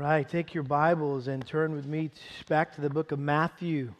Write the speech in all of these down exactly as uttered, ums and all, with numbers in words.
right, take your Bibles and turn with me back to the book of Matthew.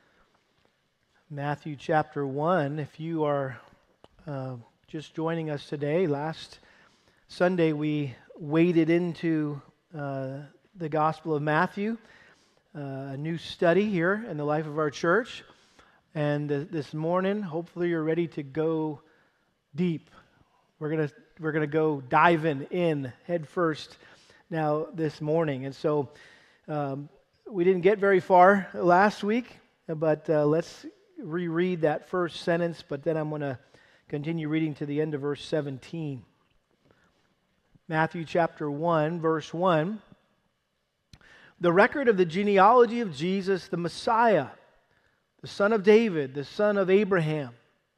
Matthew chapter one. If you are uh, just joining us today, last Sunday we waded into uh, the Gospel of Matthew, uh, a new study here in the life of our church. And uh, this morning, hopefully you're ready to go deep. We're gonna we're gonna go diving in head first now this morning. And so um, we didn't get very far last week, but uh, let's reread that first sentence, but then I'm going to continue reading to the end of verse seventeen. Matthew chapter one, verse one. The record of the genealogy of Jesus, the Messiah, the son of David, the son of Abraham.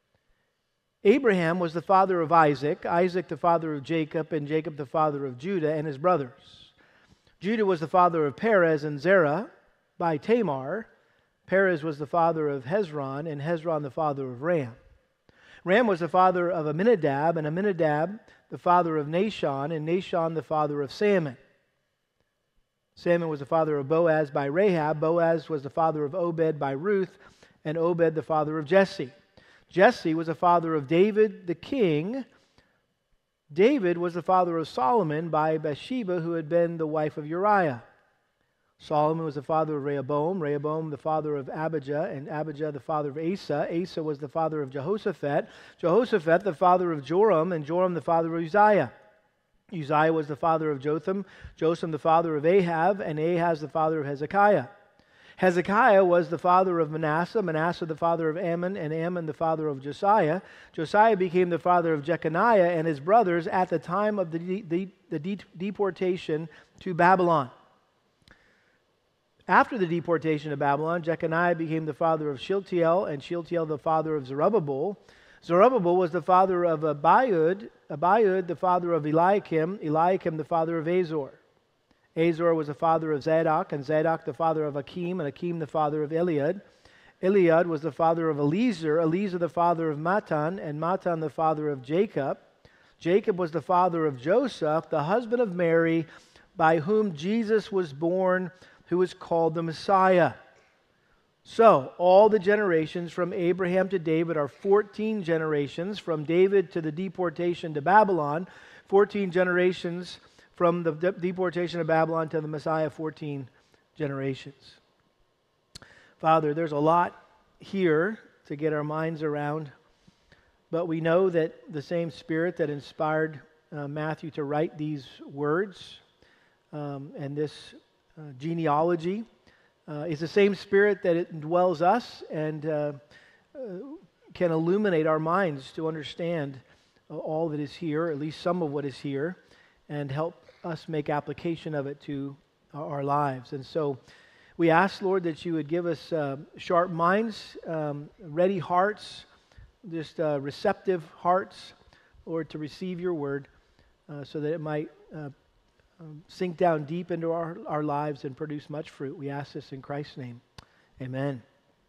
Abraham was the father of Isaac, Isaac the father of Jacob, and Jacob the father of Judah and his brothers. Judah was the father of Perez and Zerah by Tamar. Perez was the father of Hezron, and Hezron the father of Ram. Ram was the father of Amminadab, and Amminadab the father of Nahshon, and Nahshon the father of Salmon. Salmon was the father of Boaz by Rahab. Boaz was the father of Obed by Ruth, and Obed the father of Jesse. Jesse was the father of David the king. David was the father of Solomon by Bathsheba, who had been the wife of Uriah. Solomon was the father of Rehoboam, Rehoboam the father of Abijah, and Abijah the father of Asa. Asa was the father of Jehoshaphat, Jehoshaphat the father of Joram, and Joram the father of Uzziah. Uzziah was the father of Jotham, Jotham the father of Ahab, and Ahaz the father of Hezekiah. Hezekiah was the father of Manasseh, Manasseh the father of Ammon, and Ammon the father of Josiah. Josiah became the father of Jeconiah and his brothers at the time of the, de- the, the de- deportation to Babylon. After the deportation to Babylon, Jeconiah became the father of Shealtiel, and Shealtiel the father of Zerubbabel. Zerubbabel was the father of Abiud, Abiud the father of Eliakim, Eliakim the father of Azor. Azor was the father of Zadok, and Zadok the father of Akim, and Akim the father of Eliad. Eliad was the father of Eliezer, Eliezer the father of Matan, and Matan the father of Jacob. Jacob was the father of Joseph, the husband of Mary, by whom Jesus was born, who is called the Messiah. So, all the generations from Abraham to David are fourteen generations. From David to the deportation to Babylon, fourteen generations. From the de- deportation of Babylon to the Messiah, fourteen generations. Father, there's a lot here to get our minds around, but we know that the same Spirit that inspired uh, Matthew to write these words um, and this uh, genealogy uh, is the same Spirit that it indwells us and uh, uh, can illuminate our minds to understand uh, all that is here, at least some of what is here, and help us make application of it to our lives. And so we ask, Lord, that you would give us uh, sharp minds, um, ready hearts, just uh, receptive hearts, Lord, to receive your word uh, so that it might uh, um, sink down deep into our, our lives and produce much fruit. We ask this in Christ's name. Amen.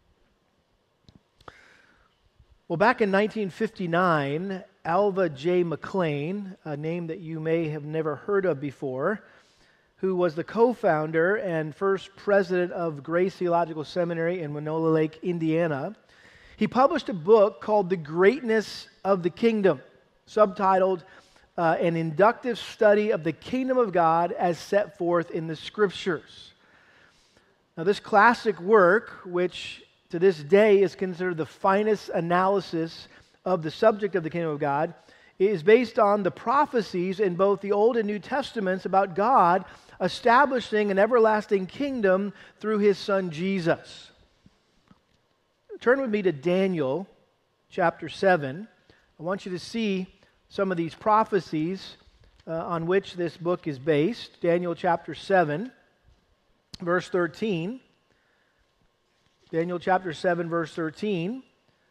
Well, back in nineteen fifty-nine, Alva J. McLean, a name that you may have never heard of before, who was the co-founder and first president of Grace Theological Seminary in Winona Lake, Indiana, he published a book called The Greatness of the Kingdom, subtitled uh, An Inductive Study of the Kingdom of God as Set Forth in the Scriptures. Now, this classic work, which to this day is considered the finest analysis of the subject of the kingdom of God, is based on the prophecies in both the Old and New Testaments about God establishing an everlasting kingdom through His Son Jesus. Turn with me to Daniel chapter seven. I want you to see some of these prophecies uh, on which this book is based. Daniel chapter seven, verse thirteen. Daniel chapter seven, verse thirteen.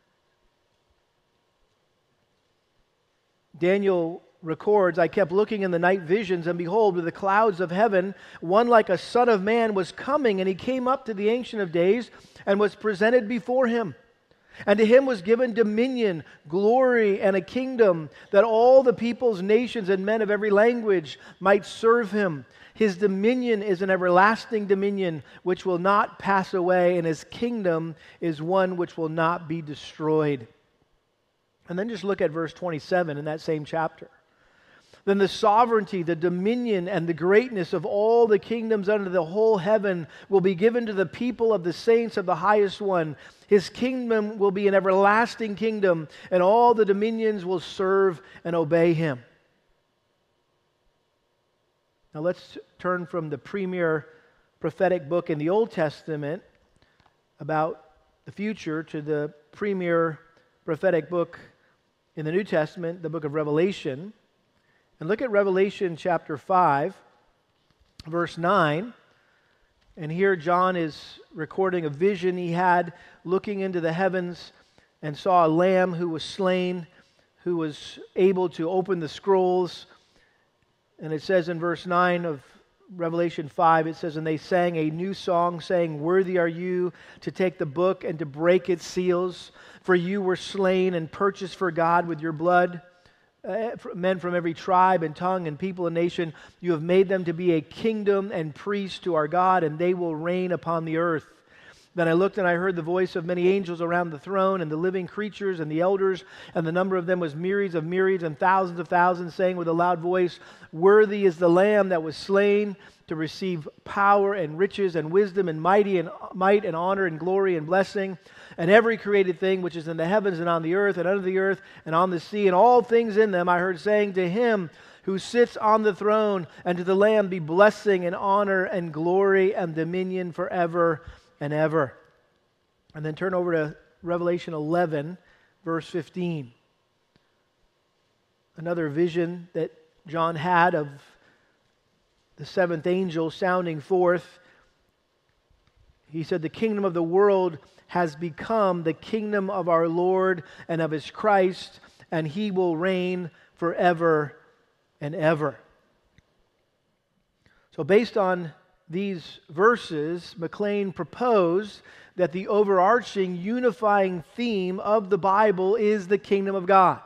Daniel records, I kept looking in the night visions, and behold, with the clouds of heaven, one like a son of man was coming, and he came up to the Ancient of Days and was presented before him. And to him was given dominion, glory, and a kingdom, that all the peoples, nations, and men of every language might serve him. His dominion is an everlasting dominion which will not pass away, and His kingdom is one which will not be destroyed. And then just look at verse twenty-seven in that same chapter. Then the sovereignty, the dominion, and the greatness of all the kingdoms under the whole heaven will be given to the people of the saints of the highest one. His kingdom will be an everlasting kingdom, and all the dominions will serve and obey Him. Now let's turn from the premier prophetic book in the Old Testament about the future to the premier prophetic book in the New Testament, the book of Revelation. And look at Revelation chapter five, verse nine. And here John is recording a vision he had looking into the heavens and saw a lamb who was slain, who was able to open the scrolls. And it says in verse nine of Revelation five, it says, "And they sang a new song, saying, 'Worthy are you to take the book and to break its seals, for you were slain and purchased for God with your blood. Uh, men from every tribe and tongue and people and nation, you have made them to be a kingdom and priests to our God, and they will reign upon the earth.' Then I looked and I heard the voice of many angels around the throne and the living creatures and the elders, and the number of them was myriads of myriads and thousands of thousands, saying with a loud voice, 'Worthy is the Lamb that was slain to receive power and riches and wisdom and mighty and might and honor and glory and blessing. And every created thing which is in the heavens and on the earth and under the earth and on the sea and all things in them, I heard saying, to Him who sits on the throne and to the Lamb be blessing and honor and glory and dominion forever and ever.'" And then turn over to Revelation eleven, verse fifteen. Another vision that John had of the seventh angel sounding forth. He said, "The kingdom of the world has become the kingdom of our Lord and of His Christ, and He will reign forever and ever." So based on these verses, McLean proposed that the overarching unifying theme of the Bible is the kingdom of God.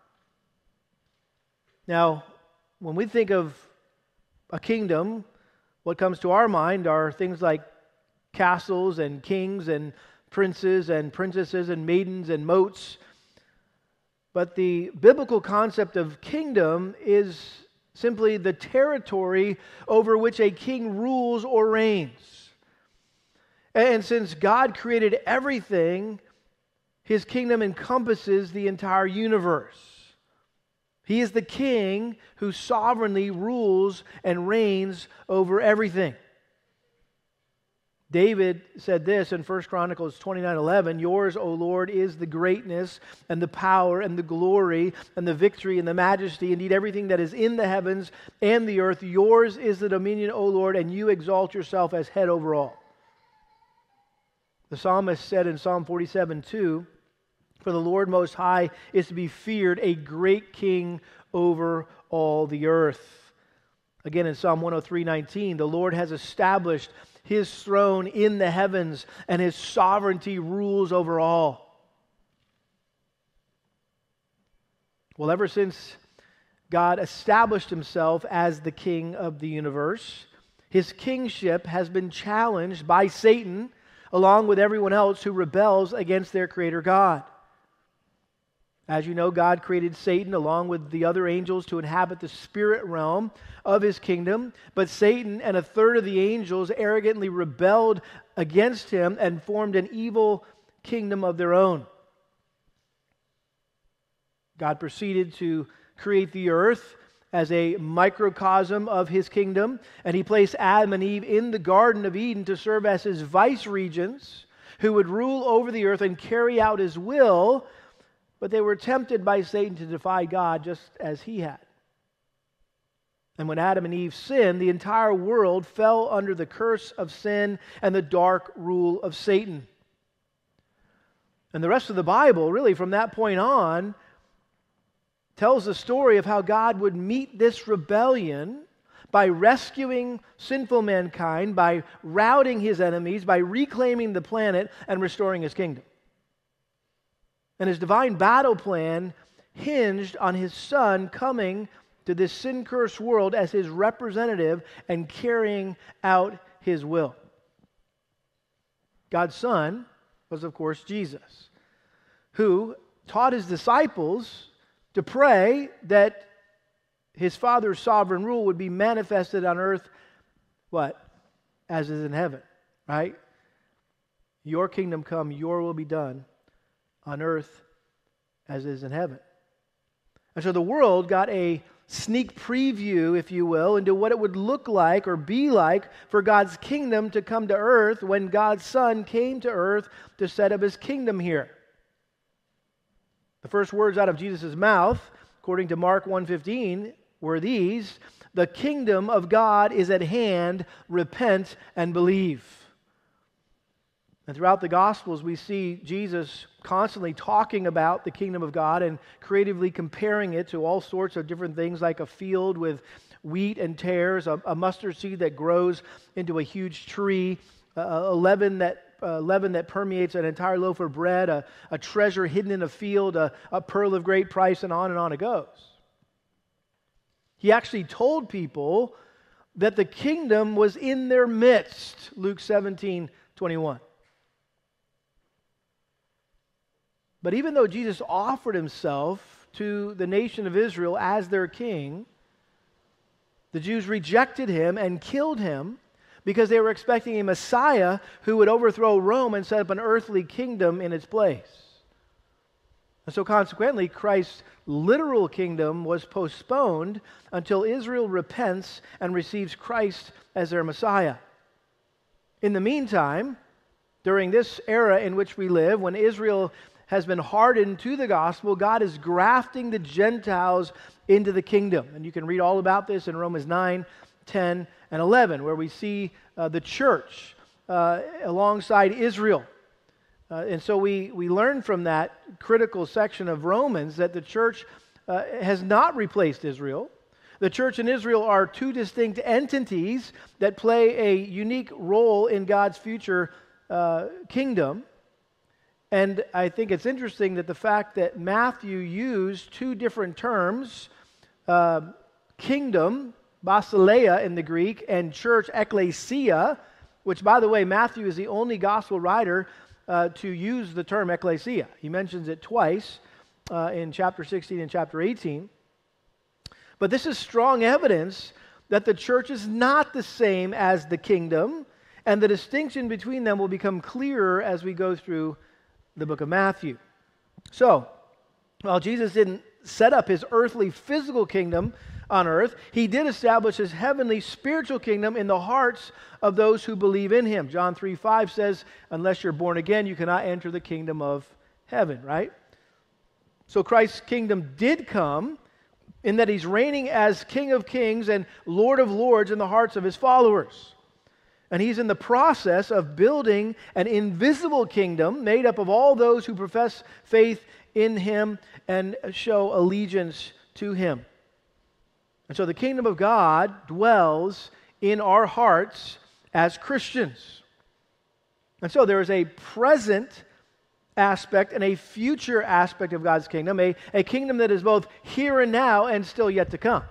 Now, when we think of a kingdom, what comes to our mind are things like castles and kings and princes and princesses and maidens and moats. But the biblical concept of kingdom is simply the territory over which a king rules or reigns. And since God created everything, His kingdom encompasses the entire universe. He is the king who sovereignly rules and reigns over everything. David said this in First Chronicles twenty-nine eleven, "Yours, O Lord, is the greatness and the power and the glory and the victory and the majesty, indeed everything that is in the heavens and the earth. Yours is the dominion, O Lord, and you exalt yourself as head over all." The psalmist said in Psalm forty-seven two, "For the Lord Most High is to be feared, a great king over all the earth." Again in Psalm one oh three nineteen, "The Lord has established His throne in the heavens, and His sovereignty rules over all." Well, ever since God established Himself as the King of the universe, His kingship has been challenged by Satan, along with everyone else who rebels against their Creator God. As you know, God created Satan along with the other angels to inhabit the spirit realm of His kingdom. But Satan and a third of the angels arrogantly rebelled against Him and formed an evil kingdom of their own. God proceeded to create the earth as a microcosm of His kingdom, and He placed Adam and Eve in the Garden of Eden to serve as His vice-regents who would rule over the earth and carry out His will. But they were tempted by Satan to defy God just as he had. And when Adam and Eve sinned, the entire world fell under the curse of sin and the dark rule of Satan. And the rest of the Bible, really from that point on, tells the story of how God would meet this rebellion by rescuing sinful mankind, by routing His enemies, by reclaiming the planet and restoring His kingdom. And His divine battle plan hinged on His Son coming to this sin-cursed world as his representative and carrying out his will. God's Son was, of course, Jesus, who taught his disciples to pray that his Father's sovereign rule would be manifested on earth, what? As is in heaven, right? Your kingdom come, your will be done on earth as is in heaven. And so the world got a sneak preview, if you will, into what it would look like or be like for God's kingdom to come to earth when God's Son came to earth to set up his kingdom here. The first words out of Jesus' mouth, according to Mark one fifteen, were these: "The kingdom of God is at hand, repent and believe." And throughout the Gospels, we see Jesus constantly talking about the kingdom of God and creatively comparing it to all sorts of different things, like a field with wheat and tares, a, a mustard seed that grows into a huge tree, a, a leaven that uh, leaven that permeates an entire loaf of bread, a, a treasure hidden in a field, a, a pearl of great price, and on and on it goes. He actually told people that the kingdom was in their midst, Luke seventeen twenty-one. But even though Jesus offered himself to the nation of Israel as their king, the Jews rejected him and killed him because they were expecting a Messiah who would overthrow Rome and set up an earthly kingdom in its place. And so consequently, Christ's literal kingdom was postponed until Israel repents and receives Christ as their Messiah. In the meantime, during this era in which we live, when Israel has been hardened to the gospel, God is grafting the Gentiles into the kingdom. And you can read all about this in Romans nine, ten, and eleven, where we see uh, the church uh, alongside Israel. Uh, and so we, we learn from that critical section of Romans that the church uh, has not replaced Israel. The church and Israel are two distinct entities that play a unique role in God's future uh, kingdom. And I think it's interesting that the fact that Matthew used two different terms, uh, kingdom, basileia in the Greek, and church, ekklesia, which, by the way, Matthew is the only gospel writer uh, to use the term ekklesia. He mentions it twice uh, in chapter sixteen and chapter eighteen. But this is strong evidence that the church is not the same as the kingdom, and the distinction between them will become clearer as we go through the book of Matthew. So, while Jesus didn't set up his earthly physical kingdom on earth, he did establish his heavenly spiritual kingdom in the hearts of those who believe in him. John three five says, unless you're born again, you cannot enter the kingdom of heaven, right? So Christ's kingdom did come in that he's reigning as King of Kings and Lord of Lords in the hearts of his followers. And he's in the process of building an invisible kingdom made up of all those who profess faith in him and show allegiance to him. And so the kingdom of God dwells in our hearts as Christians. And so there is a present aspect and a future aspect of God's kingdom, a, a kingdom that is both here and now and still yet to come.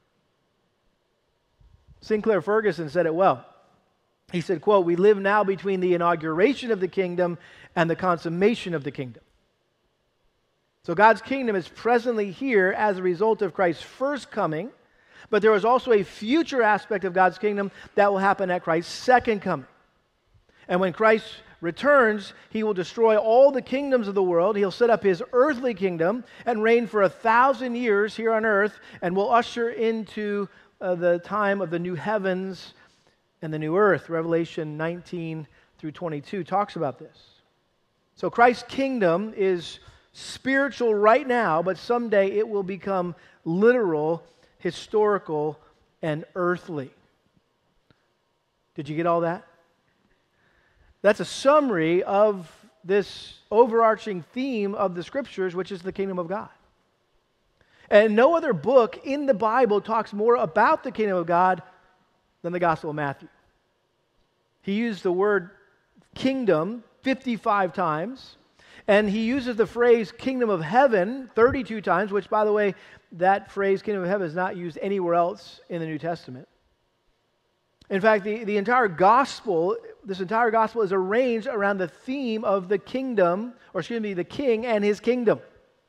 Sinclair Ferguson said it well. He said, quote, "We live now between the inauguration of the kingdom and the consummation of the kingdom." So God's kingdom is presently here as a result of Christ's first coming, but there is also a future aspect of God's kingdom that will happen at Christ's second coming. And when Christ returns, he will destroy all the kingdoms of the world. He'll set up his earthly kingdom and reign for a thousand years here on earth, and will usher into uh, the time of the new heavens and the new earth. Revelation nineteen through twenty-two talks about this. So Christ's kingdom is spiritual right now, but someday it will become literal, historical, and earthly. Did you get all that? That's a summary of this overarching theme of the Scriptures, which is the kingdom of God. And no other book in the Bible talks more about the kingdom of God than the Gospel of Matthew. He used the word kingdom fifty-five times, And he uses the phrase kingdom of heaven thirty-two times, which, by the way, that phrase kingdom of heaven is not used anywhere else in the New Testament. In fact, the, the entire gospel, this entire gospel is arranged around the theme of the kingdom, or excuse me, the king and his kingdom.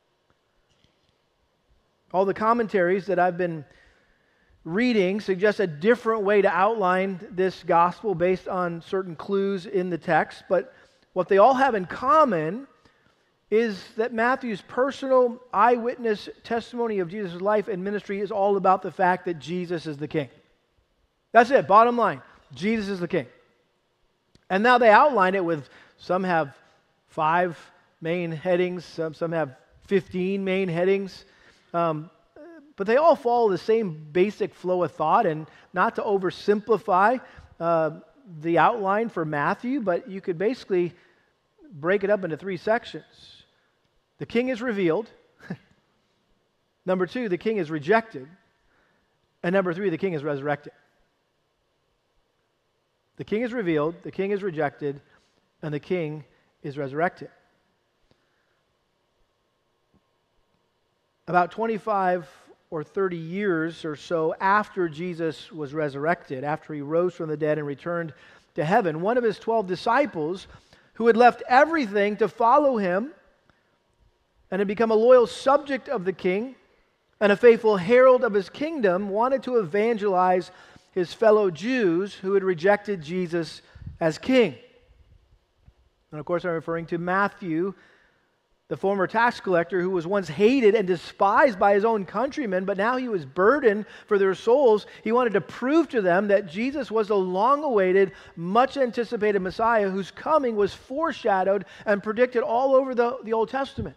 All the commentaries that I've been reading suggest a different way to outline this gospel based on certain clues in the text, but what they all have in common is that Matthew's personal eyewitness testimony of Jesus' life and ministry is all about the fact that Jesus is the king. That's it, bottom line. Jesus is the king. And now they outline it with, some have five main headings, some, some have fifteen main headings. Um, but they all follow the same basic flow of thought, and not to oversimplify uh, the outline for Matthew, but you could basically break it up into three sections. The king is revealed. Number two, the king is rejected. And number three, the king is resurrected. The king is revealed, the king is rejected, and the king is resurrected. About twenty-five or thirty years or so after Jesus was resurrected, after he rose from the dead and returned to heaven, one of his twelve disciples, who had left everything to follow him and had become a loyal subject of the king and a faithful herald of his kingdom, wanted to evangelize his fellow Jews who had rejected Jesus as king. And of course, I'm referring to Matthew, the former tax collector who was once hated and despised by his own countrymen, but now he was burdened for their souls. He wanted to prove to them that Jesus was the long-awaited, much-anticipated Messiah whose coming was foreshadowed and predicted all over the, the Old Testament.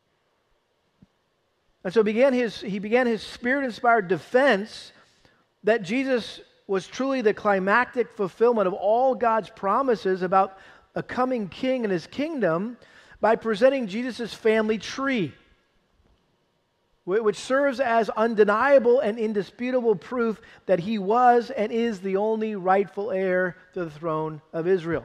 And so began his, he began his Spirit-inspired defense that Jesus was truly the climactic fulfillment of all God's promises about a coming king and his kingdom by presenting Jesus' family tree, which serves as undeniable and indisputable proof that he was and is the only rightful heir to the throne of Israel.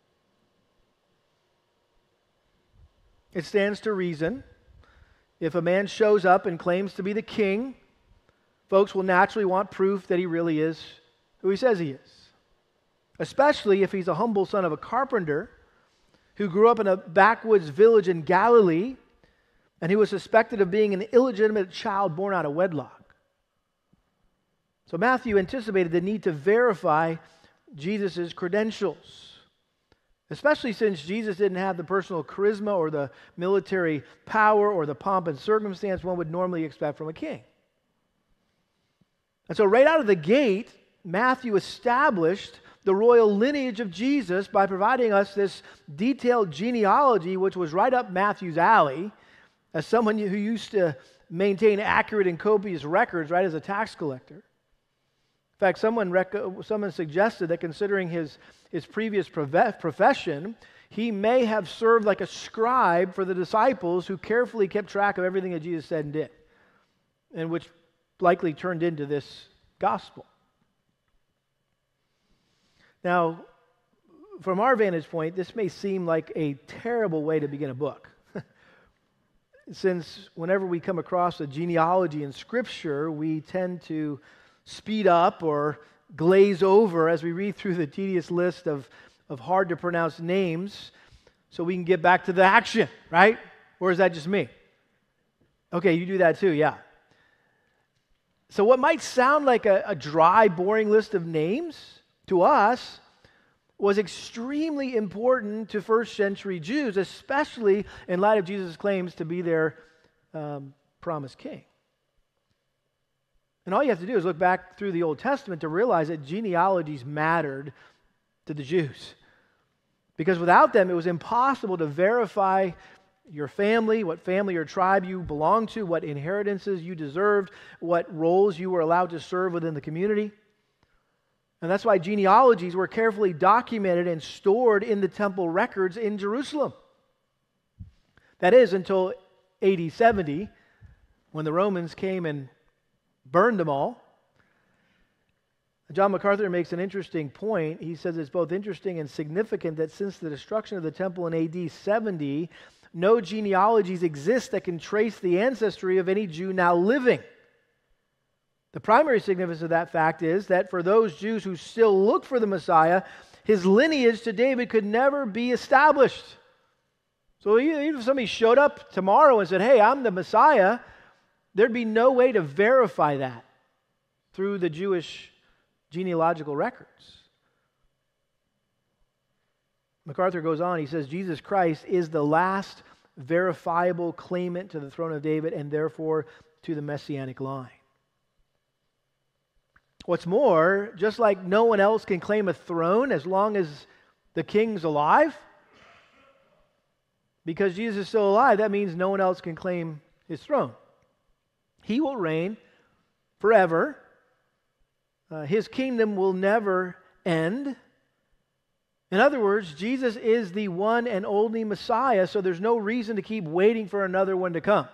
It stands to reason, if a man shows up and claims to be the king, folks will naturally want proof that he really is who he says he is. Especially if he's a humble son of a carpenter who grew up in a backwoods village in Galilee and who was suspected of being an illegitimate child born out of wedlock. So Matthew anticipated the need to verify Jesus' credentials, especially since Jesus didn't have the personal charisma or the military power or the pomp and circumstance one would normally expect from a king. And so right out of the gate, Matthew established the royal lineage of Jesus by providing us this detailed genealogy, which was right up Matthew's alley, as someone who used to maintain accurate and copious records, right, as a tax collector. In fact, someone, rec- someone suggested that considering his, his previous prof- profession, he may have served like a scribe for the disciples who carefully kept track of everything that Jesus said and did, and which likely turned into this gospel. Now, from our vantage point, this may seem like a terrible way to begin a book. Since whenever we come across a genealogy in Scripture, we tend to speed up or glaze over as we read through the tedious list of, of hard-to-pronounce names so we can get back to the action, right? Or is that just me? Okay, you do that too, yeah. So what might sound like a, a dry, boring list of names to us was extremely important to first century Jews, especially in light of Jesus' claims to be their um, promised king. And all you have to do is look back through the Old Testament to realize that genealogies mattered to the Jews. Because without them, it was impossible to verify your family, what family or tribe you belonged to, what inheritances you deserved, what roles you were allowed to serve within the community. And that's why genealogies were carefully documented and stored in the temple records in Jerusalem. That is, until A D seventy, when the Romans came and burned them all. John MacArthur makes an interesting point. He says it's both interesting and significant that since the destruction of the temple in A D seventy, no genealogies exist that can trace the ancestry of any Jew now living. The primary significance of that fact is that for those Jews who still look for the Messiah, his lineage to David could never be established. So even if somebody showed up tomorrow and said, hey, I'm the Messiah, there'd be no way to verify that through the Jewish genealogical records. MacArthur goes on, he says, Jesus Christ is the last verifiable claimant to the throne of David and therefore to the messianic line. What's more, just like no one else can claim a throne as long as the king's alive, because Jesus is still alive, that means no one else can claim his throne. He will reign forever. Uh, his kingdom will never end. In other words, Jesus is the one and only Messiah, so there's no reason to keep waiting for another one to come.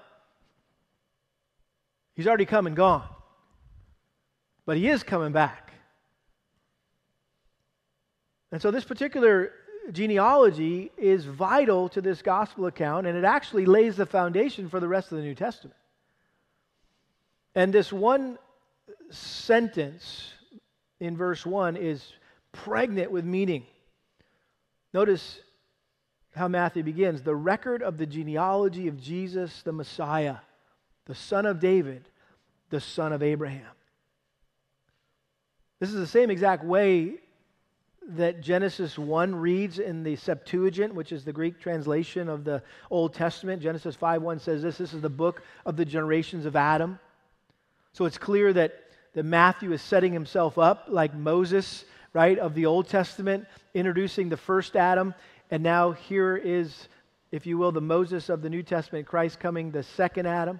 He's already come and gone. But he is coming back. And so this particular genealogy is vital to this gospel account, and it actually lays the foundation for the rest of the New Testament. And this one sentence in verse one is pregnant with meaning. Notice how Matthew begins. The record of the genealogy of Jesus, the Messiah, the son of David, the son of Abraham. This is the same exact way that Genesis one reads in the Septuagint, which is the Greek translation of the Old Testament. Genesis five one says this, this is the book of the generations of Adam. So it's clear that, that Matthew is setting himself up like Moses, right, of the Old Testament, introducing the first Adam. And now here is, if you will, the Moses of the New Testament, Christ coming, the second Adam.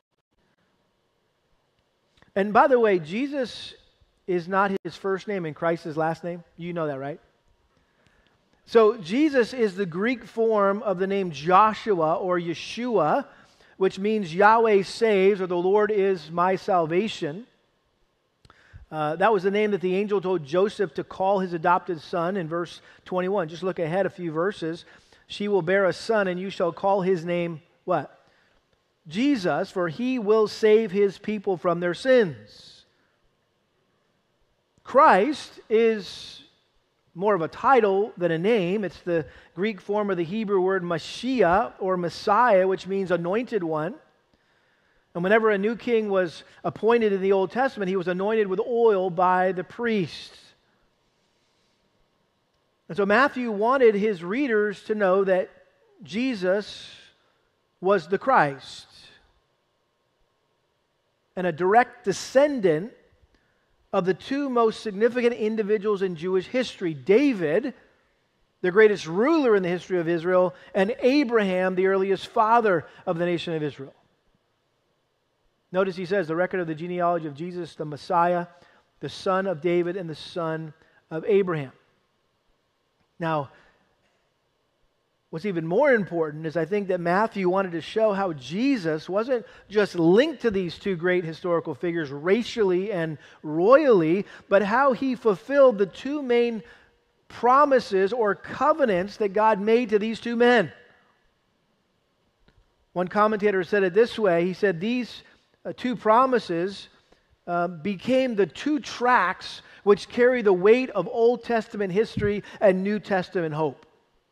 And by the way, Jesus is not his first name and Christ his last name. You know that, right? So Jesus is the Greek form of the name Joshua or Yeshua, which means Yahweh saves, or the Lord is my salvation. Uh, that was the name that the angel told Joseph to call his adopted son in verse twenty-one. Just look ahead a few verses. She will bear a son, and you shall call his name, what? Jesus, for he will save his people from their sins. Christ is more of a title than a name. It's the Greek form of the Hebrew word Mashiach, or Messiah, which means anointed one. And whenever a new king was appointed in the Old Testament, he was anointed with oil by the priests. And so Matthew wanted his readers to know that Jesus was the Christ and a direct descendant of the two most significant individuals in Jewish history, David, the greatest ruler in the history of Israel, and Abraham, the earliest father of the nation of Israel. Notice he says, the record of the genealogy of Jesus, the Messiah, the son of David, and the son of Abraham. Now, what's even more important is I think that Matthew wanted to show how Jesus wasn't just linked to these two great historical figures racially and royally, but how he fulfilled the two main promises or covenants that God made to these two men. One commentator said it this way. He said these uh, two promises uh, became the two tracks which carry the weight of Old Testament history and New Testament hope.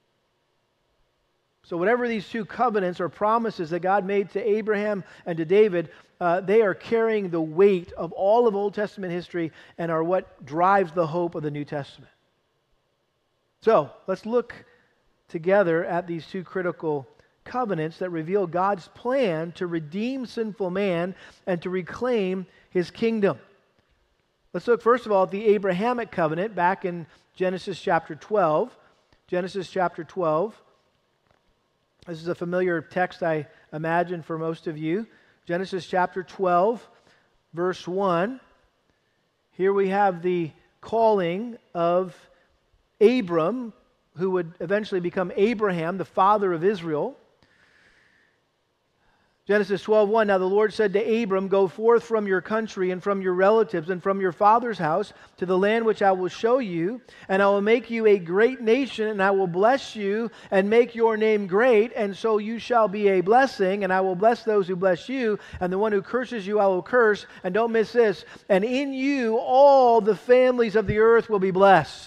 So whatever these two covenants or promises that God made to Abraham and to David, uh, they are carrying the weight of all of Old Testament history and are what drives the hope of the New Testament. So let's look together at these two critical covenants that reveal God's plan to redeem sinful man and to reclaim his kingdom. Let's look first of all at the Abrahamic covenant back in Genesis chapter twelve. Genesis chapter twelve. This is a familiar text, I imagine, for most of you. Genesis chapter twelve, verse one. Here we have the calling of Abram, who would eventually become Abraham, the father of Israel. Genesis twelve one, now the Lord said to Abram, go forth from your country and from your relatives and from your father's house to the land which I will show you, and I will make you a great nation, and I will bless you and make your name great, and so you shall be a blessing, and I will bless those who bless you, and the one who curses you I will curse, and don't miss this, and in you all the families of the earth will be blessed.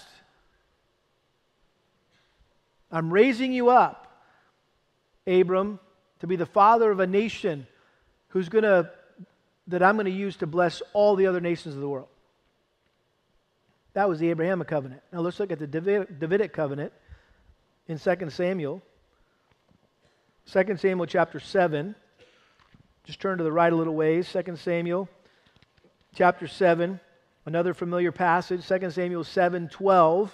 I'm raising you up, Abram, to be the father of a nation who's going to, that I'm going to use to bless all the other nations of the world. That was the Abrahamic covenant. Now let's look at the David, Davidic covenant in Second Samuel. Second Samuel chapter seven. Just turn to the right a little ways. Second Samuel chapter seven. Another familiar passage. Second Samuel seven twelve.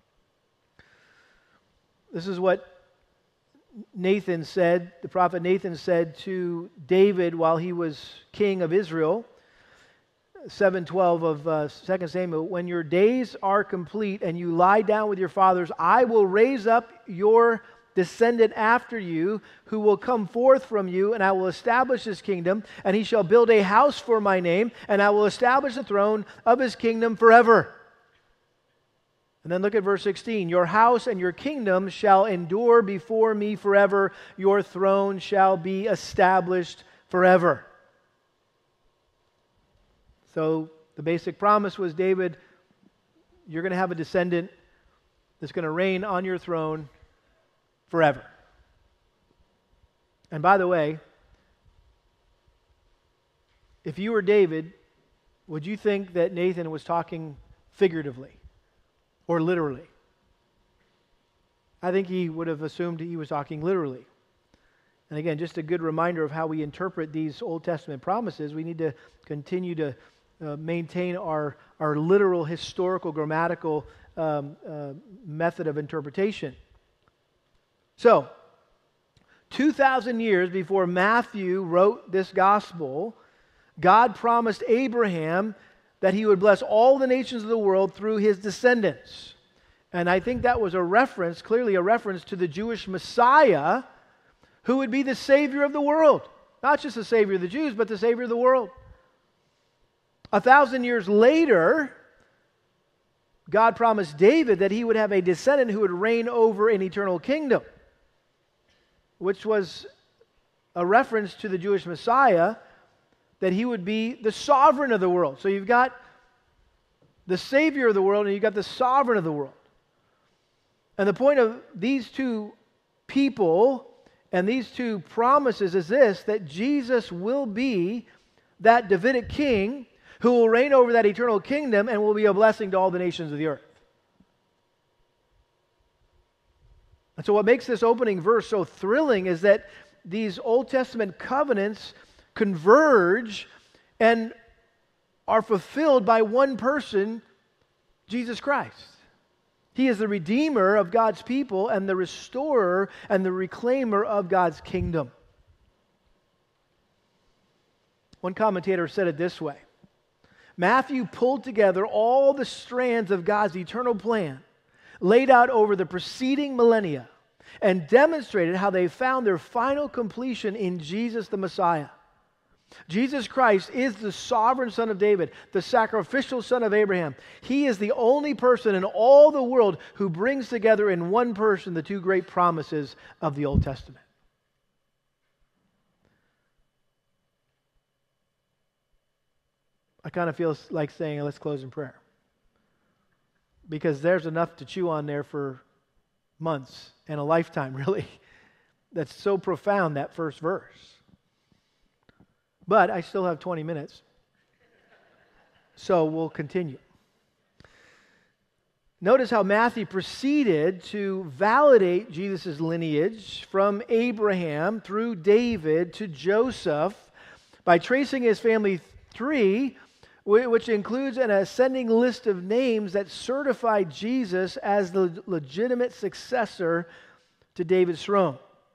This is what Nathan said, the prophet Nathan said to David while he was king of Israel, seven twelve of uh, Second Samuel, when your days are complete and you lie down with your fathers, I will raise up your descendant after you, who will come forth from you, and I will establish his kingdom, and he shall build a house for my name, and I will establish the throne of his kingdom forever. And then look at verse sixteen. Your house and your kingdom shall endure before me forever. Your throne shall be established forever. So the basic promise was, David, you're going to have a descendant that's going to reign on your throne forever. And by the way, if you were David, would you think that Nathan was talking figuratively or literally? I think he would have assumed he was talking literally. And again, just a good reminder of how we interpret these Old Testament promises. We need to continue to uh, maintain our, our literal, historical, grammatical um, uh, method of interpretation. So, two thousand years before Matthew wrote this gospel, God promised Abraham that he would bless all the nations of the world through his descendants. And I think that was a reference, clearly a reference to the Jewish Messiah, who would be the Savior of the world. Not just the Savior of the Jews, but the Savior of the world. A thousand years later, God promised David that he would have a descendant who would reign over an eternal kingdom, which was a reference to the Jewish Messiah, that he would be the sovereign of the world. So you've got the Savior of the world and you've got the sovereign of the world. And the point of these two people and these two promises is this, that Jesus will be that Davidic king who will reign over that eternal kingdom and will be a blessing to all the nations of the earth. And so what makes this opening verse so thrilling is that these Old Testament covenants converge and are fulfilled by one person, Jesus Christ. He is the Redeemer of God's people and the restorer and the reclaimer of God's kingdom. One commentator said it this way: Matthew pulled together all the strands of God's eternal plan laid out over the preceding millennia and demonstrated how they found their final completion in Jesus the Messiah. Jesus Christ is the sovereign Son of David, the sacrificial Son of Abraham. He is the only person in all the world who brings together in one person the two great promises of the Old Testament. I kind of feel like saying, let's close in prayer, because there's enough to chew on there for months and a lifetime, really. That's so profound, that first verse. But I still have twenty minutes, so we'll continue. Notice how Matthew proceeded to validate Jesus' lineage from Abraham through David to Joseph by tracing his family tree, which includes an ascending list of names that certify Jesus as the legitimate successor to David's throne.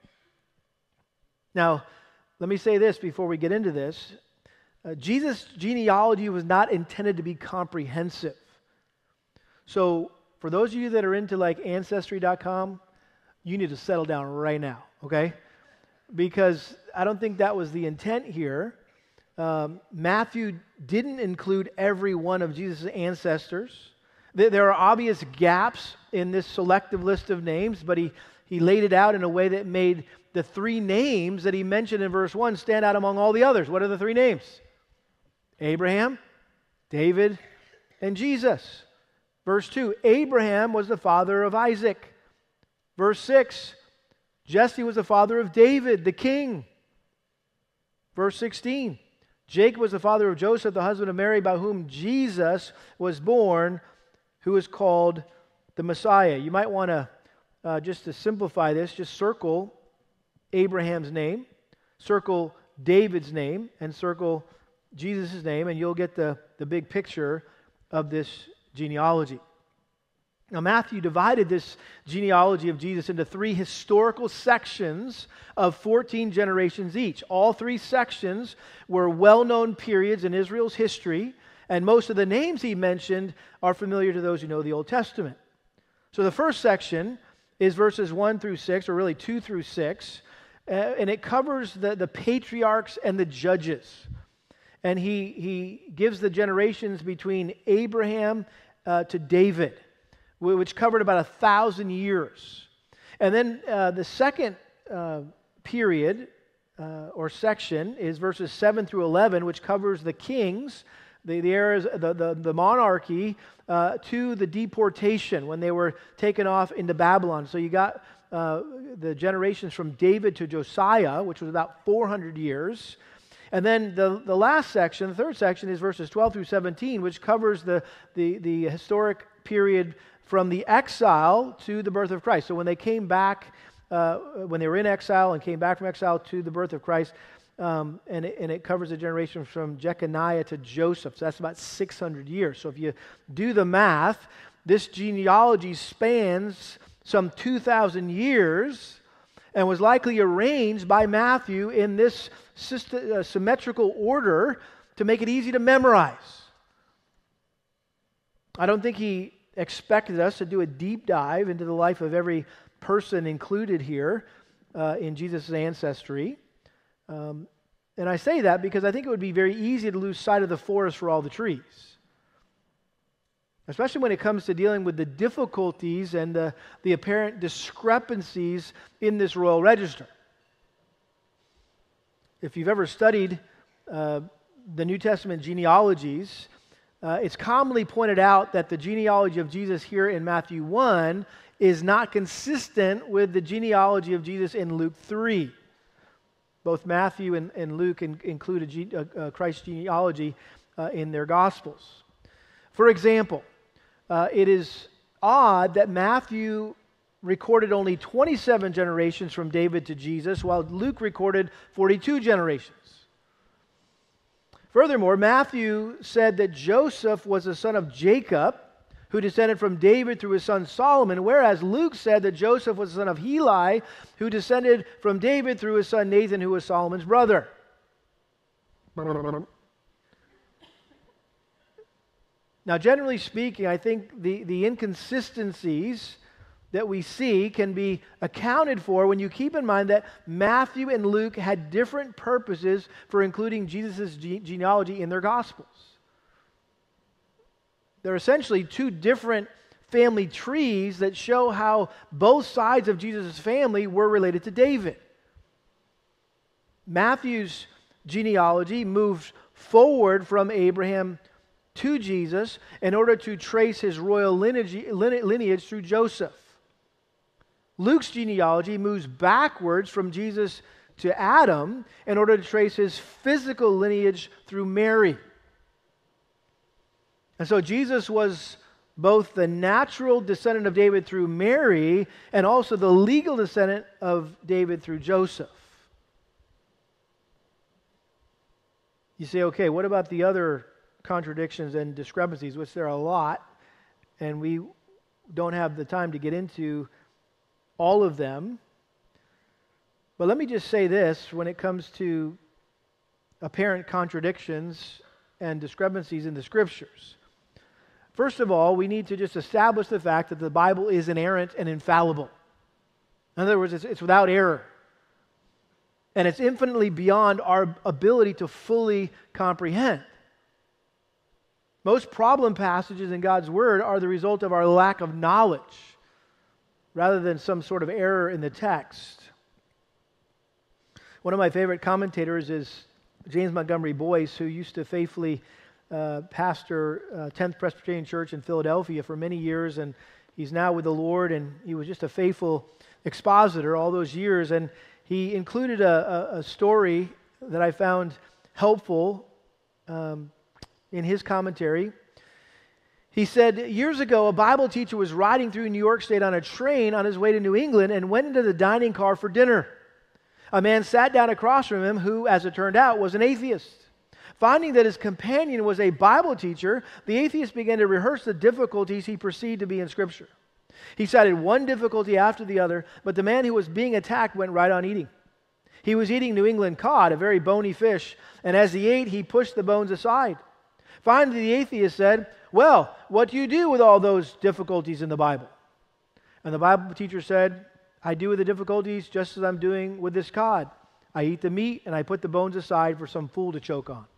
Now, let me say this before we get into this. Uh, Jesus' genealogy was not intended to be comprehensive. So, for those of you that are into like Ancestry dot com, you need to settle down right now, okay? because I don't think that was the intent here. Um, Matthew didn't include every one of Jesus' ancestors. There, there are obvious gaps in this selective list of names, but he, he laid it out in a way that made the three names that he mentioned in verse one stand out among all the others. What are the three names? Abraham, David, and Jesus. Verse two, Abraham was the father of Isaac. Verse six, Jesse was the father of David, the king. Verse sixteen, Jacob was the father of Joseph, the husband of Mary, by whom Jesus was born, who is called the Messiah. You might want to, uh, just to simplify this, just circle Abraham's name, circle David's name, and circle Jesus' name, and you'll get the, the big picture of this genealogy. Now, Matthew divided this genealogy of Jesus into three historical sections of fourteen generations each. All three sections were well-known periods in Israel's history, and most of the names he mentioned are familiar to those who know the Old Testament. So the first section is verses one through six, or really two through six, uh, and it covers the, the patriarchs and the judges. And he, he gives the generations between Abraham uh, to David, which covered about a thousand years. And then uh, the second uh, period uh, or section is verses seven through eleven, which covers the kings, the the, eras, the, the, the monarchy, uh, to the deportation when they were taken off into Babylon. So you got uh, the generations from David to Josiah, which was about four hundred years. And then the, the last section, the third section, is verses twelve through seventeen, which covers the, the, the historic period from the exile to the birth of Christ. So when they came back, uh, when they were in exile and came back from exile to the birth of Christ, um, and, it, and it covers a generation from Jeconiah to Joseph. So that's about six hundred years. So if you do the math, this genealogy spans some two thousand years and was likely arranged by Matthew in this system, uh, symmetrical order to make it easy to memorize. I don't think he expected us to do a deep dive into the life of every person included here uh, in Jesus' ancestry. Um, and I say that because I think it would be very easy to lose sight of the forest for all the trees, especially when it comes to dealing with the difficulties and the, the apparent discrepancies in this royal register. If you've ever studied uh, the New Testament genealogies, Uh, it's commonly pointed out that the genealogy of Jesus here in Matthew one is not consistent with the genealogy of Jesus in Luke three. Both Matthew and, and Luke in, include a, ge- a, a Christ genealogy uh, in their Gospels. For example, uh, it is odd that Matthew recorded only twenty-seven generations from David to Jesus, while Luke recorded forty-two generations. Furthermore, Matthew said that Joseph was the son of Jacob, who descended from David through his son Solomon, whereas Luke said that Joseph was the son of Heli, who descended from David through his son Nathan, who was Solomon's brother. Now, generally speaking, I think the, the inconsistencies that we see can be accounted for when you keep in mind that Matthew and Luke had different purposes for including Jesus' ge- genealogy in their Gospels. They're essentially two different family trees that show how both sides of Jesus' family were related to David. Matthew's genealogy moved forward from Abraham to Jesus in order to trace his royal lineage, lineage through Joseph. Luke's genealogy moves backwards from Jesus to Adam in order to trace his physical lineage through Mary. And so Jesus was both the natural descendant of David through Mary and also the legal descendant of David through Joseph. You say, okay, what about the other contradictions and discrepancies, which there are a lot, and we don't have the time to get into all of them. But let me just say this when it comes to apparent contradictions and discrepancies in the Scriptures. First of all, we need to just establish the fact that the Bible is inerrant and infallible. In other words, it's, it's without error. And it's infinitely beyond our ability to fully comprehend. Most problem passages in God's Word are the result of our lack of knowledge rather than some sort of error in the text. One of my favorite commentators is James Montgomery Boyce, who used to faithfully uh, pastor uh, tenth Presbyterian Church in Philadelphia for many years, and he's now with the Lord, and he was just a faithful expositor all those years. And he included a, a, a story that I found helpful um, in his commentary. He said, years ago, a Bible teacher was riding through New York State on a train on his way to New England and went into the dining car for dinner. A man sat down across from him who, as it turned out, was an atheist. Finding that his companion was a Bible teacher, the atheist began to rehearse the difficulties he perceived to be in Scripture. He cited one difficulty after the other, but the man who was being attacked went right on eating. He was eating New England cod, a very bony fish, and as he ate, he pushed the bones aside. Finally, the atheist said, "Well, what do you do with all those difficulties in the Bible?" And the Bible teacher said, "I do with the difficulties just as I'm doing with this cod. I eat the meat and I put the bones aside for some fool to choke on."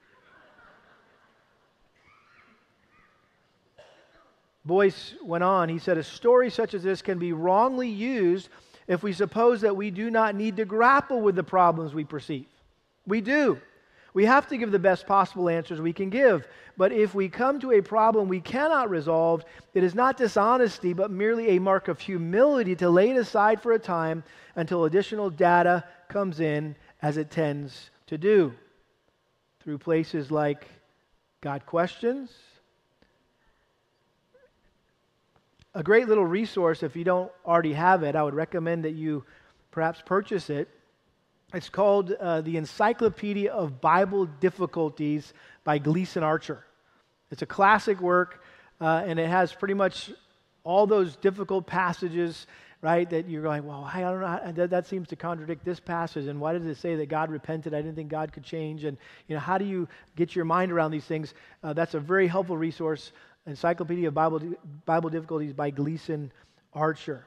Boyce went on, he said, "A story such as this can be wrongly used if we suppose that we do not need to grapple with the problems we perceive. We do. We have to give the best possible answers we can give. But if we come to a problem we cannot resolve, it is not dishonesty, but merely a mark of humility to lay it aside for a time until additional data comes in, as it tends to do. Through places like Got Questions. A great little resource, if you don't already have it, I would recommend that you perhaps purchase it. It's called uh, the Encyclopedia of Bible Difficulties by Gleason Archer. It's a classic work, uh, and it has pretty much all those difficult passages, right, that you're going, well, I don't know, how, that, that seems to contradict this passage, and why does it say that God repented? I didn't think God could change, and you know, how do you get your mind around these things? Uh, that's a very helpful resource, Encyclopedia of Bible, Bible Difficulties by Gleason Archer.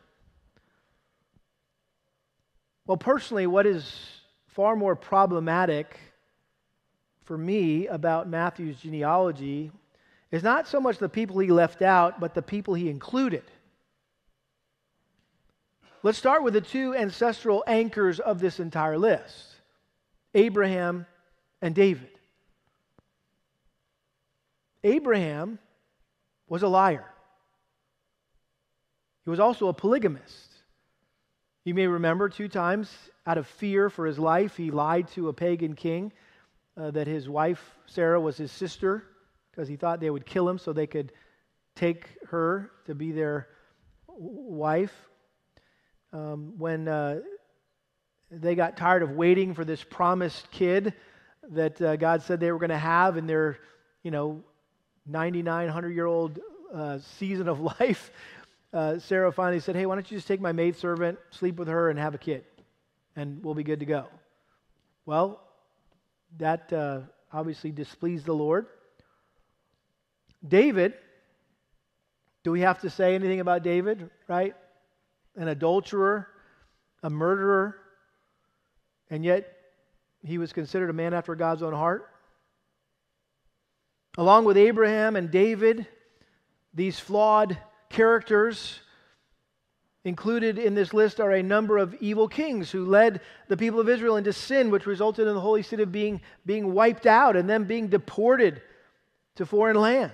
Well, personally, what is far more problematic for me about Matthew's genealogy is not so much the people he left out, but the people he included. Let's start with the two ancestral anchors of this entire list, Abraham and David. Abraham was a liar. He was also a polygamist. You may remember two times, out of fear for his life, he lied to a pagan king uh, that his wife, Sarah, was his sister, because he thought they would kill him so they could take her to be their wife. Um, when uh, they got tired of waiting for this promised kid that uh, God said they were going to have in their, you know, ninety-nine hundred-year-old uh, season of life, uh, Sarah finally said, "Hey, why don't you just take my maidservant, sleep with her, and have a kid, and we'll be good to go." Well, that uh, obviously displeased the Lord. David, do we have to say anything about David, right? An adulterer, a murderer, and yet he was considered a man after God's own heart. Along with Abraham and David, these flawed characters included in this list are a number of evil kings who led the people of Israel into sin, which resulted in the holy city being, being wiped out and them being deported to foreign lands.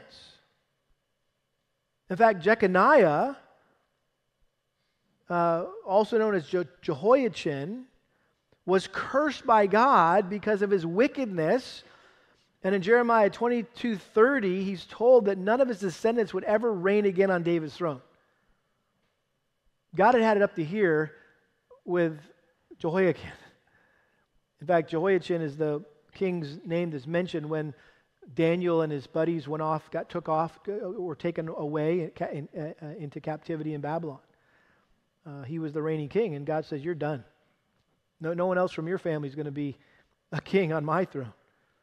In fact, Jeconiah, uh, also known as Je- Jehoiachin, was cursed by God because of his wickedness. And in Jeremiah twenty-two thirty, he's told that none of his descendants would ever reign again on David's throne. God had had it up to here with Jehoiakim. In fact, Jehoiachin is the king's name that's mentioned when Daniel and his buddies went off, got took off, were taken away into captivity in Babylon. Uh, he was the reigning king, and God says, "You're done. No, no one else from your family is going to be a king on my throne."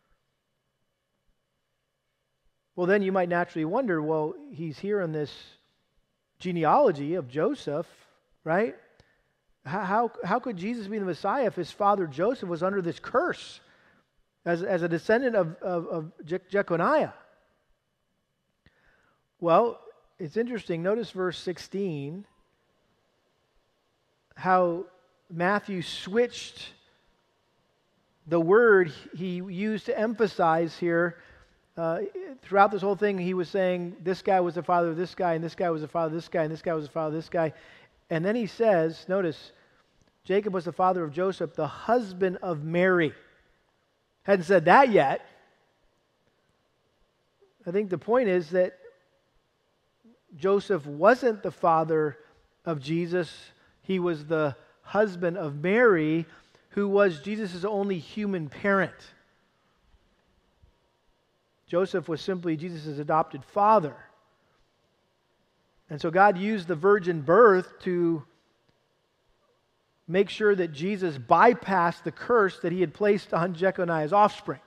Well, then you might naturally wonder, well, he's here in this genealogy of Joseph, right? How, how, how could Jesus be the Messiah if his father Joseph was under this curse as, as a descendant of, of, of Je- Jeconiah? Well, it's interesting. Notice verse sixteen, how Matthew switched the word he used to emphasize here. Uh, throughout this whole thing, he was saying this guy was the father of this guy, and this guy was the father of this guy, and this guy was the father of this guy. And then he says, notice, Jacob was the father of Joseph, the husband of Mary. Hadn't said that yet. I think the point is that Joseph wasn't the father of Jesus. He was the husband of Mary, who was Jesus' only human parent. Joseph was simply Jesus' adopted father. And so God used the virgin birth to make sure that Jesus bypassed the curse that he had placed on Jeconiah's offspring.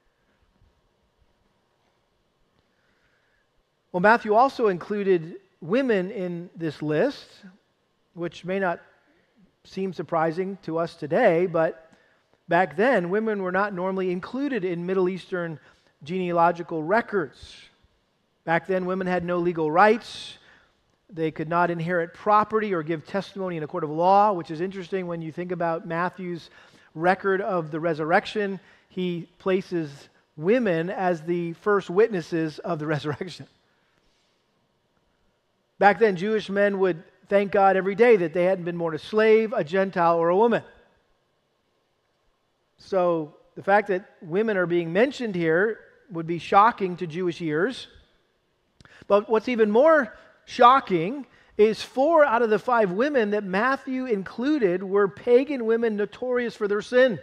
Well, Matthew also included women in this list, which may not seem surprising to us today, but back then, women were not normally included in Middle Eastern genealogical records. Back then, women had no legal rights. They could not inherit property or give testimony in a court of law, which is interesting when you think about Matthew's record of the resurrection. He places women as the first witnesses of the resurrection. Back then, Jewish men would thank God every day that they hadn't been born a slave, a Gentile, or a woman. So the fact that women are being mentioned here would be shocking to Jewish ears. But what's even more shocking is four out of the five women that Matthew included were pagan women notorious for their sin.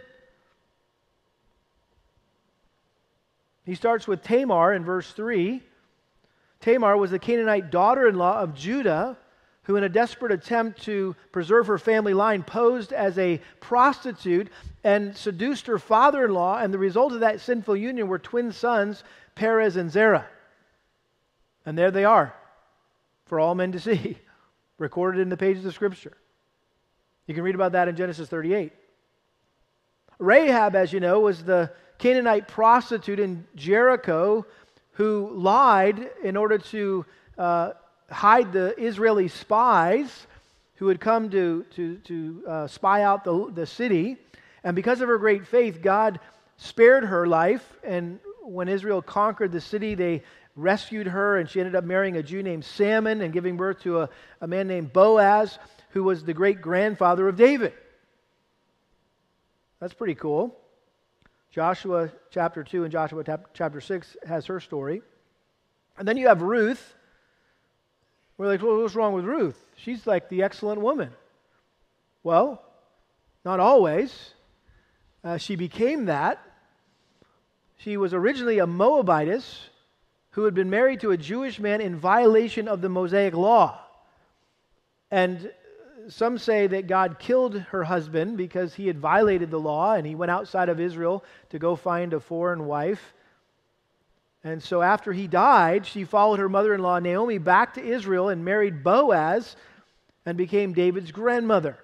He starts with Tamar in verse three. Tamar was the Canaanite daughter-in-law of Judah, who in a desperate attempt to preserve her family line posed as a prostitute and seduced her father-in-law, and the result of that sinful union were twin sons, Perez and Zerah. And there they are, for all men to see, recorded in the pages of Scripture. You can read about that in Genesis thirty-eight. Rahab, as you know, was the Canaanite prostitute in Jericho who lied in order to uh, hide the Israeli spies who had come to, to, to uh, spy out the, the city. And because of her great faith, God spared her life. And when Israel conquered the city, they rescued her, and she ended up marrying a Jew named Salmon and giving birth to a, a man named Boaz, who was the great-grandfather of David. That's pretty cool. Joshua chapter two and Joshua chapter six has her story. And then you have Ruth. We're like, well, what's wrong with Ruth? She's like the excellent woman. Well, not always. Uh, she became that. She was originally a Moabitess who had been married to a Jewish man in violation of the Mosaic law. And some say that God killed her husband because he had violated the law and he went outside of Israel to go find a foreign wife. And so after he died, she followed her mother-in-law Naomi back to Israel and married Boaz and became David's grandmother.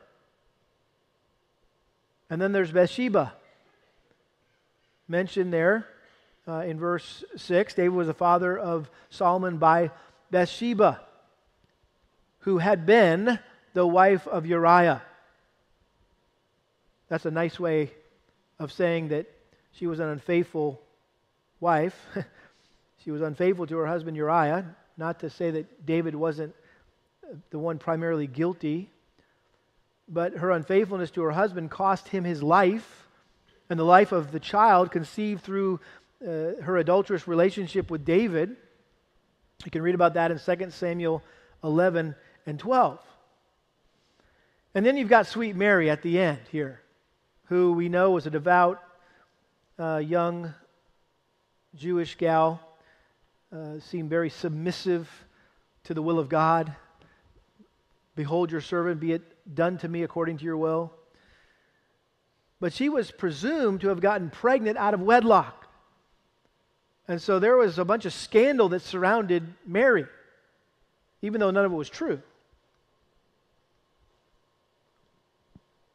And then there's Bathsheba, mentioned there uh, in verse six. David was the father of Solomon by Bathsheba, who had been the wife of Uriah. That's a nice way of saying that she was an unfaithful wife. She was unfaithful to her husband Uriah. Not to say that David wasn't the one primarily guilty, but her unfaithfulness to her husband cost him his life and the life of the child conceived through uh, her adulterous relationship with David. You can read about that in Second Samuel eleven and twelve. And then you've got sweet Mary at the end here, who we know was a devout uh, young Jewish gal, uh, seemed very submissive to the will of God. Behold your servant, be it done to me according to your will. But she was presumed to have gotten pregnant out of wedlock. And so there was a bunch of scandal that surrounded Mary, even though none of it was true.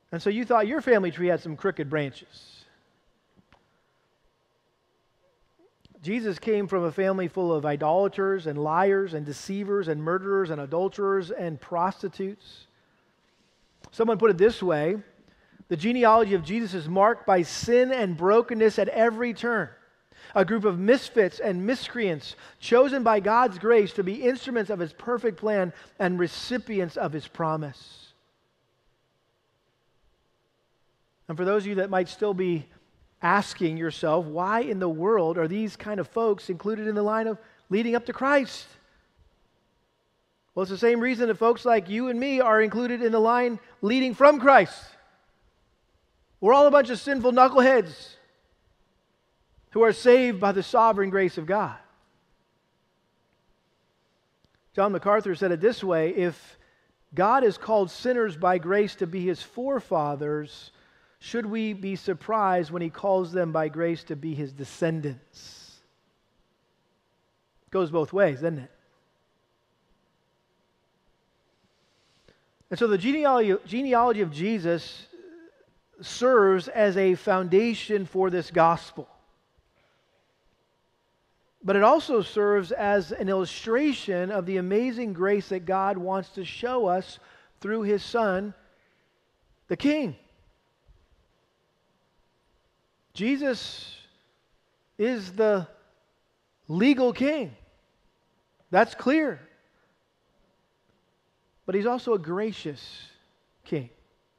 And so you thought your family tree had some crooked branches. Jesus came from a family full of idolaters and liars and deceivers and murderers and adulterers and prostitutes. Someone put it this way: the genealogy of Jesus is marked by sin and brokenness at every turn. A group of misfits and miscreants chosen by God's grace to be instruments of His perfect plan and recipients of His promise. And for those of you that might still be asking yourself, why in the world are these kind of folks included in the line of leading up to Christ? Well, it's the same reason that folks like you and me are included in the line leading from Christ. We're all a bunch of sinful knuckleheads who are saved by the sovereign grace of God. John MacArthur said it this way: if God has called sinners by grace to be His forefathers, should we be surprised when He calls them by grace to be His descendants? It goes both ways, doesn't it? And so the genealogy, genealogy of Jesus serves as a foundation for this gospel. But it also serves as an illustration of the amazing grace that God wants to show us through His Son, the King. Jesus is the legal king. That's clear. But He's also a gracious king.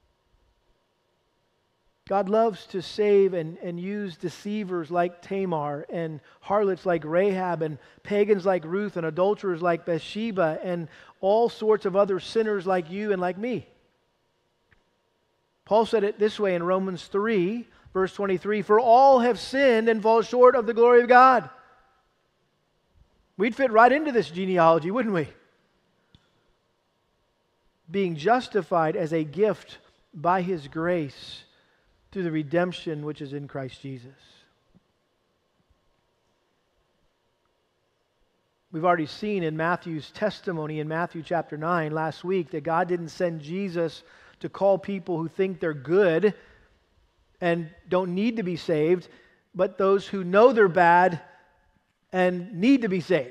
God loves to save and, and use deceivers like Tamar and harlots like Rahab and pagans like Ruth and adulterers like Bathsheba and all sorts of other sinners like you and like me. Paul said it this way in Romans three, verse twenty-three, "For all have sinned and fall short of the glory of God." We'd fit right into this genealogy, wouldn't we? Being justified as a gift by His grace through the redemption which is in Christ Jesus. We've already seen in Matthew's testimony in Matthew chapter nine last week that God didn't send Jesus to call people who think they're good and don't need to be saved, but those who know they're bad and need to be saved.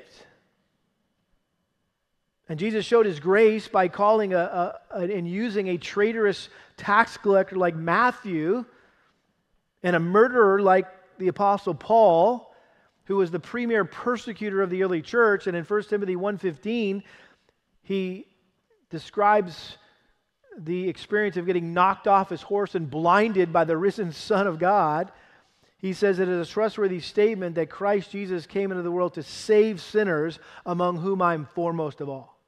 And Jesus showed His grace by calling a, a, a and using a traitorous tax collector like Matthew and a murderer like the Apostle Paul, who was the premier persecutor of the early church. And in First Timothy one fifteen, he describes the experience of getting knocked off his horse and blinded by the risen Son of God. He says it is a trustworthy statement that Christ Jesus came into the world to save sinners, among whom I am foremost of all.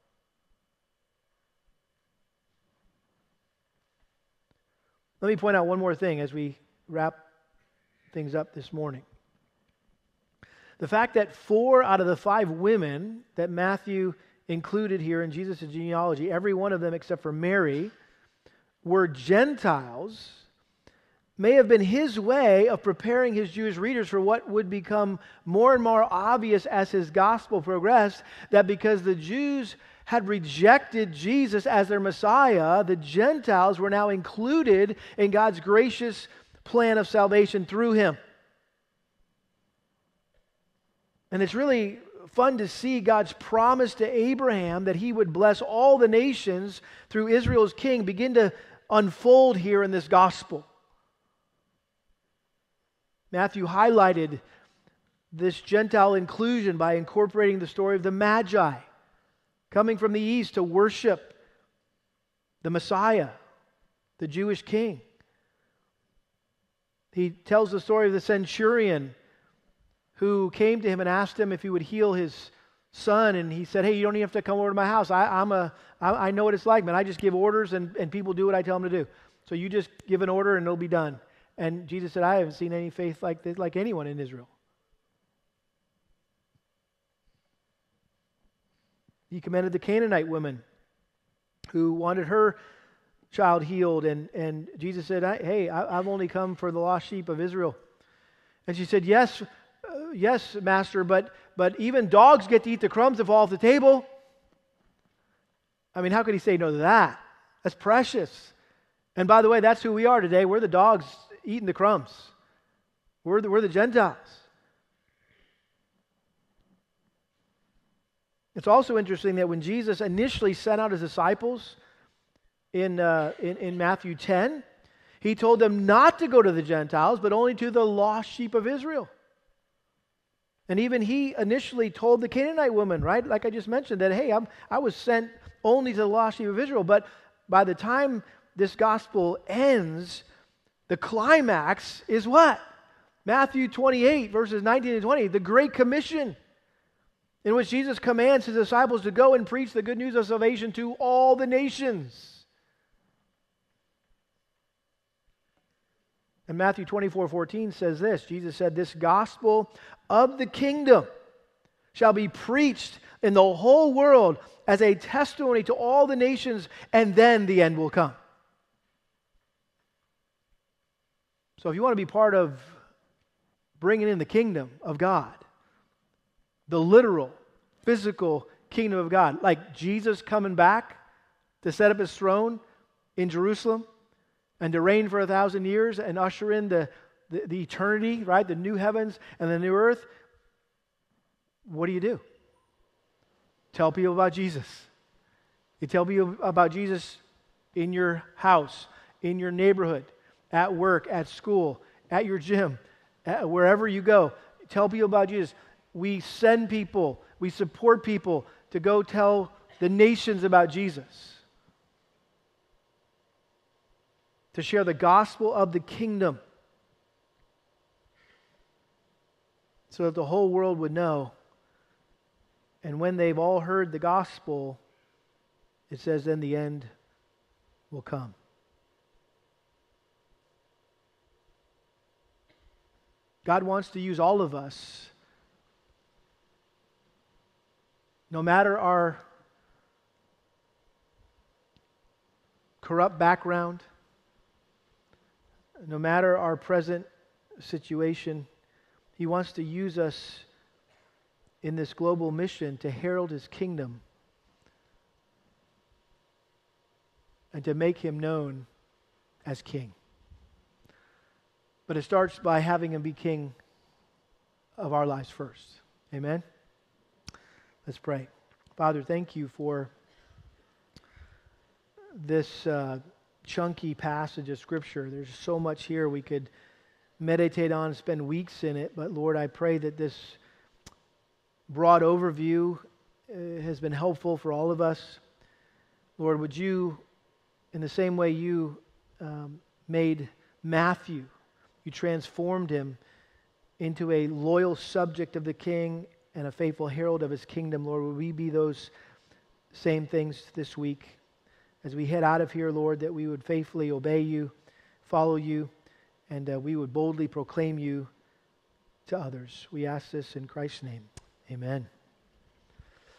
Let me point out one more thing as we wrap things up this morning. The fact that four out of the five women that Matthew included here in Jesus' genealogy, every one of them except for Mary, were Gentiles, may have been His way of preparing His Jewish readers for what would become more and more obvious as His gospel progressed, that because the Jews had rejected Jesus as their Messiah, the Gentiles were now included in God's gracious plan of salvation through Him. And it's really fun to see God's promise to Abraham that He would bless all the nations through Israel's king begin to unfold here in this gospel. Matthew highlighted this Gentile inclusion by incorporating the story of the Magi coming from the east to worship the Messiah, the Jewish king. He tells the story of the centurion who came to him and asked him if he would heal his son, and he said, "Hey, you don't even have to come over to my house. I, I'm a, I, I know what it's like, man. I just give orders, and, and people do what I tell them to do. So you just give an order, and it'll be done." And Jesus said, "I haven't seen any faith like this, like anyone in Israel." He commended the Canaanite woman who wanted her child healed, and, and Jesus said, "Hey, I, I've only come for the lost sheep of Israel." And she said, "Yes, uh, yes, Master, but but even dogs get to eat the crumbs that fall off the table." I mean, how could He say no to that? That's precious. And by the way, that's who we are today. We're the dogs eating the crumbs. We're the, we're the Gentiles. It's also interesting that when Jesus initially sent out his disciples in, uh, in, in Matthew ten, he told them not to go to the Gentiles, but only to the lost sheep of Israel. And even he initially told the Canaanite woman, right, like I just mentioned, that, hey, I'm, I was sent only to the lost sheep of Israel. But by the time this gospel ends, the climax is what? Matthew twenty-eight, verses nineteen and twenty, the Great Commission, in which Jesus commands his disciples to go and preach the good news of salvation to all the nations. And Matthew twenty-four fourteen says this, Jesus said, this gospel of the kingdom shall be preached in the whole world as a testimony to all the nations, and then the end will come. So if you want to be part of bringing in the kingdom of God, the literal, physical kingdom of God, like Jesus coming back to set up his throne in Jerusalem and to reign for a thousand years and usher in the, the, the eternity, right? The new heavens and the new earth. What do you do? Tell people about Jesus. You tell people about Jesus in your house, in your neighborhood, at work, at school, at your gym, at wherever you go. Tell people about Jesus. We send people, we support people to go tell the nations about Jesus. To share the gospel of the kingdom. So that the whole world would know. And when they've all heard the gospel, it says then the end will come. God wants to use all of us, no matter our corrupt background, no matter our present situation. He wants to use us in this global mission to herald his kingdom and to make him known as king. But it starts by having him be king of our lives first. Amen? Let's pray. Father, thank you for this uh, chunky passage of Scripture. There's so much here we could meditate on, spend weeks in it. But Lord, I pray that this broad overview uh, has been helpful for all of us. Lord, would you, in the same way you um, made Matthew, you transformed him into a loyal subject of the King and a faithful herald of his kingdom, Lord, would we be those same things this week as we head out of here, Lord, that we would faithfully obey you, follow you, and uh, we would boldly proclaim you to others. We ask this in Christ's name. Amen.